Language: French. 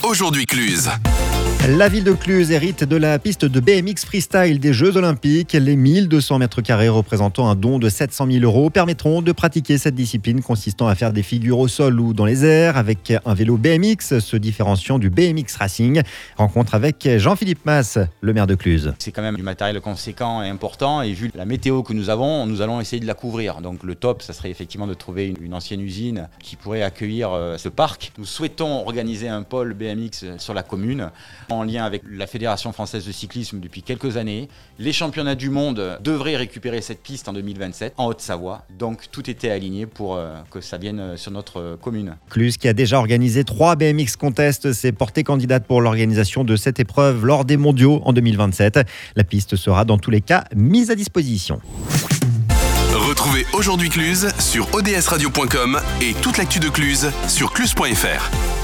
Aujourd'hui Cluse. La ville de Cluse hérite de la piste de BMX freestyle des Jeux Olympiques. Les 1200 mètres carrés représentant un don de 700 000 € permettront de pratiquer cette discipline consistant à faire des figures au sol ou dans les airs avec un vélo BMX se différenciant du BMX Racing. Rencontre avec Jean-Philippe Masse, le maire de Cluse. C'est quand même du matériel conséquent et important et vu la météo que nous avons, nous allons essayer de la couvrir. Donc le top, ça serait effectivement de trouver une ancienne usine qui pourrait accueillir ce parc. Nous souhaitons organiser un pôle BMX sur la commune en lien avec la Fédération française de cyclisme depuis quelques années. Les championnats du monde devraient récupérer cette piste en 2027 en Haute-Savoie. Donc tout était aligné pour que ça vienne sur notre commune. Cluse, qui a déjà organisé 3 BMX contests, s'est portée candidate pour l'organisation de cette épreuve lors des mondiaux en 2027. La piste sera dans tous les cas mise à disposition. Retrouvez Aujourd'hui Cluse sur odsradio.com et toute l'actu de Cluse sur cluse.fr.